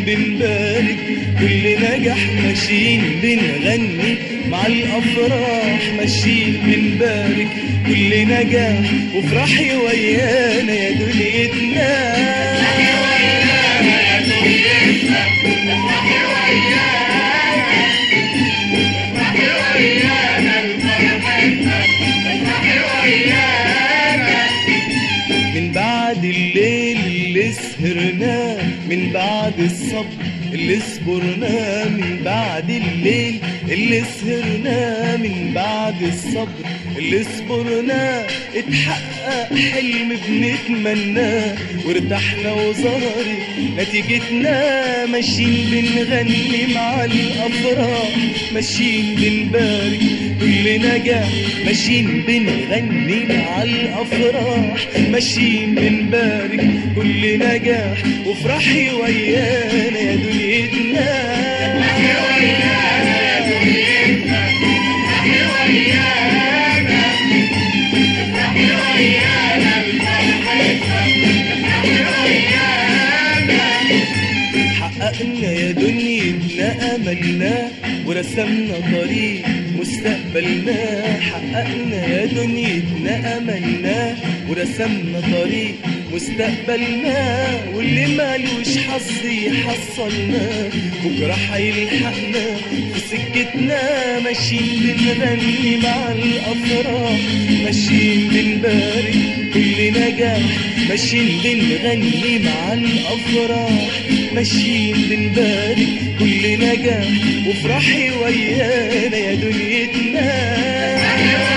بنبارك كل نجاح، ماشيين بنغني مع الأفراح، ماشيين بنبارك كل نجاح، وافرحي ويانا يا دنيتنا. افرحي ويانا يا دنيتنا، افرحي ويانا، افرحي ويانا بفرحتنا، افرحي ويانا. من بعد الليل اللي سهرناه، من بعد الصبر اللي صبرناه، من بعد الليل اللي سهرناه، من بعد الصبر اللي صبرناه، اتحقق حلم بنتمناه وارتحنا وظهرت نتيجتنا. ماشيين بنغني مع الأفراح، ماشيين بنبارك كل نجاح، ماشيين بنغني مع الأفراح، ماشيين بنبارك كل نجاح، وافرحي ويانا يا دنيتنا. افرحي ويانا يا دنيتنا، افرحي ويانا، افرحي ويانا بفرحتنا، افرحي ويانا. حققنا يا دنيتنا أملنا ورسمنا طريق مستقبلنا، حققنا يا دنيتنا أملنا ورسمنا طريق مستقبلنا، واللي مالوش حظ يحصلنا بكرة هيلحقنا في سكتنا. ماشيين بنغني مع الأفراح، ماشيين بنبارك كل نجاح، ماشيين بنغني مع الأفراح، ماشيين بنبارك كل نجاح، وافرحي ويانا يا دنيتنا.